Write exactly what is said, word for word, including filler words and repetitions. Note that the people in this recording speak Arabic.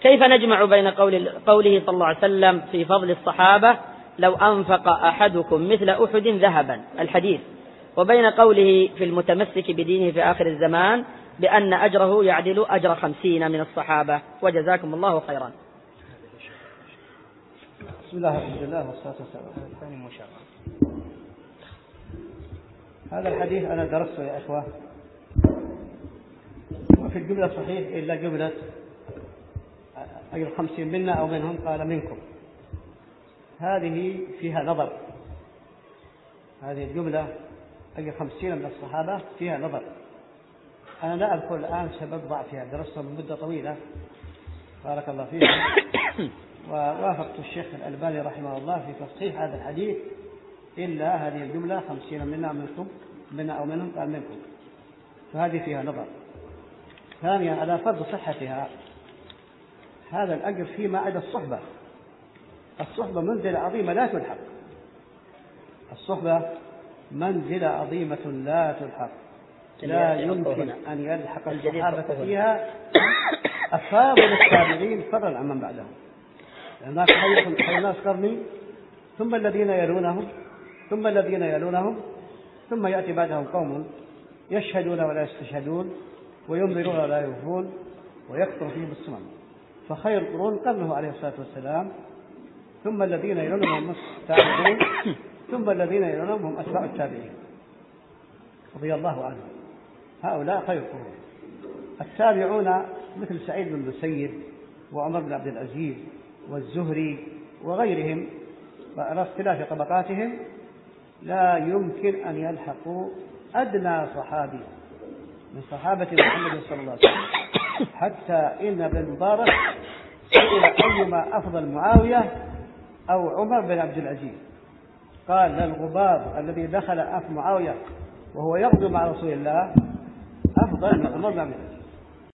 كيف نجمع بين قول قوله صلى الله عليه وسلم في فضل الصحابة لو أنفق أحدكم مثل أحد ذهبا الحديث، وبين قوله في المتمسك بدينه في آخر الزمان بأن أجره يعدل أجر خمسين من الصحابة؟ وجزاكم الله خيرا. بسم الله الحمد لله والصلاة والسلام على الثاني مشاء. هذا الحديث أنا درسته يا إخوة، وفي الجملة صحيح إلا جملة أي الخمسين منا أو منهم قال منكم، هذه فيها نظر. هذه الجملة أي خمسين من الصحابة فيها نظر. أنا لا أذكر الآن سبب ضعفها، درستها من مدة طويلة بارك الله فيك، ووافقت الشيخ الألباني رحمه الله في تصحيح هذا الحديث إلا هذه الجملة خمسين منا منكم منا أو منهم قال منكم، فهذه فيها نظر. ثانيا على فرض صحتها هذا الأجر فيما عدا الصحبة. الصحبة منزلة عظيمة لا تلحق، الصحبة منزلة عظيمة لا تلحق، لا يمكن أن يلحق الصحابة فيها أفاضل التابعين فضلا عن من بعدهم. الناس خير الناس قرني ثم الذين يلونهم ثم الذين يلونهم ثم يأتي بعدهم قوم يشهدون ولا يستشهدون وينذرون ولا يوفون ويكثر فيهم السمم، فخير القرون قرنه عليه الصلاة والسلام، ثم الذين يلونهم هم التابعون، ثم الذين يلونهم هم أتباع التابعين رضي الله عنهم. هؤلاء خير القرون. التابعون مثل سعيد بن المسيب وعمر بن عبد العزيز والزهري وغيرهم على اختلاف طبقاتهم لا يمكن أن يلحقوا أدنى صحابي من صحابة محمد صلى الله عليه وسلم. حتى إن ابن المبارك سئل أيما أفضل معاوية أو عمر بن عبد العزيز، قال للغبار الذي دخل أنف معاوية وهو يغدو مع رسول الله أفضل من عمر بن عبد العزيز.